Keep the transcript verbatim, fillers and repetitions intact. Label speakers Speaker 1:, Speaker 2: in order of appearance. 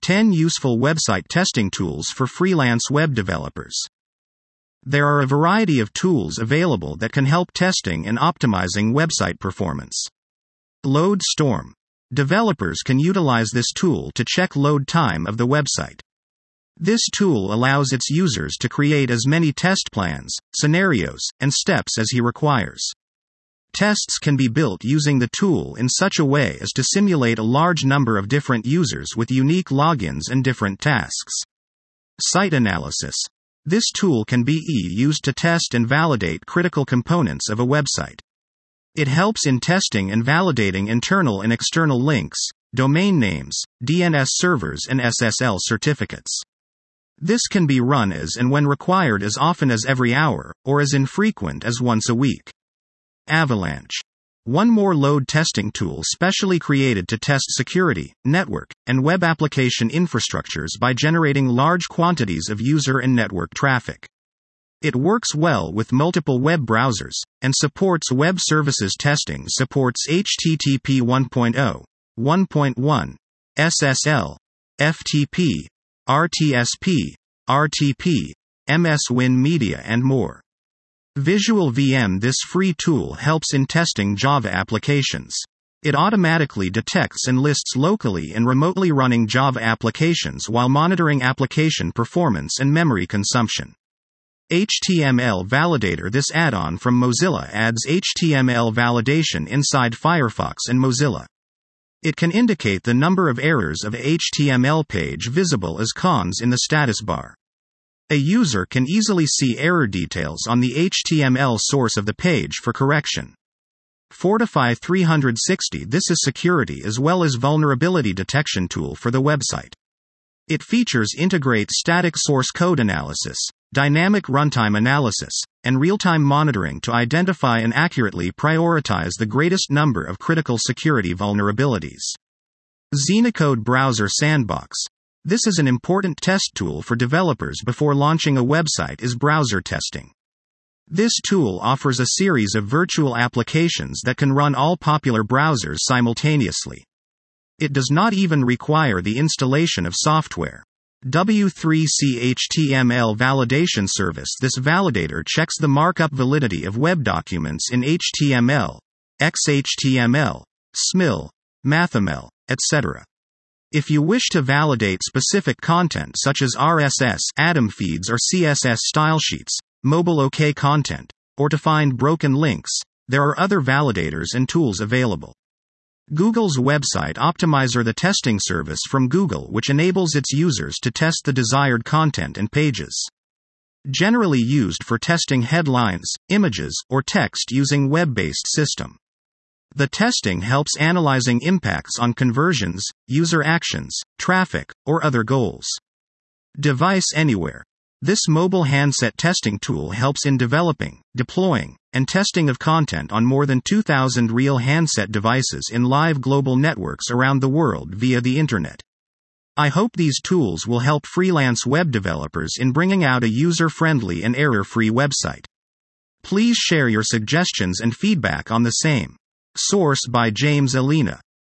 Speaker 1: ten Useful Website Testing Tools for Freelance Web Developers. There are a variety of tools available that can help testing and optimizing website performance. Load Storm. Developers can utilize this tool to check load time of the website. This tool allows its users to create as many test plans, scenarios, and steps as he requires. Tests can be built using the tool in such a way as to simulate a large number of different users with unique logins and different tasks. Site Analysis. This tool can be used to test and validate critical components of a website. It helps in testing and validating internal and external links, domain names, D N S servers, and S S L certificates. This can be run as and when required as often as every hour, or as infrequent as once a week. Avalanche. One more load testing tool specially created to test security, network, and web application infrastructures by generating large quantities of user and network traffic. It works well with multiple web browsers, and supports web services testing, supports H T T P one point oh, one point one, S S L, F T P, R T S P, R T P, M S Win Media and more. Visual V M. This free tool helps in testing Java applications. It automatically detects and lists locally and remotely running Java applications while monitoring application performance and memory consumption. H T M L Validator. This add-on from Mozilla adds H T M L validation inside Firefox and Mozilla. It can indicate the number of errors of a H T M L page visible as cons in the status bar. A user can easily see error details on the H T M L source of the page for correction. Fortify three sixty. This is security as well as vulnerability detection tool for the website. It features integrate static source code analysis, dynamic runtime analysis, and real-time monitoring to identify and accurately prioritize the greatest number of critical security vulnerabilities. Xenocode Browser Sandbox. This is an important test tool for developers before launching a website is browser testing. This tool offers a series of virtual applications that can run all popular browsers simultaneously. It does not even require the installation of software. W three C H T M L Validation Service. This validator checks the markup validity of web documents in H T M L, X H T M L, S M L, MathML, et cetera. If you wish to validate specific content such as R S S, Atom feeds, or C S S style sheets, mobile OK content, or to find broken links, there are other validators and tools available. Google's Website Optimizer. The testing service from Google which enables its users to test the desired content and pages. Generally used for testing headlines, images, or text using web-based system. The testing helps analyzing impacts on conversions, user actions, traffic, or other goals. Device Anywhere. This mobile handset testing tool helps in developing, deploying, and testing of content on more than two thousand real handset devices in live global networks around the world via the Internet. I hope these tools will help freelance web developers in bringing out a user-friendly and error-free website. Please share your suggestions and feedback on the same. Source by James Alina.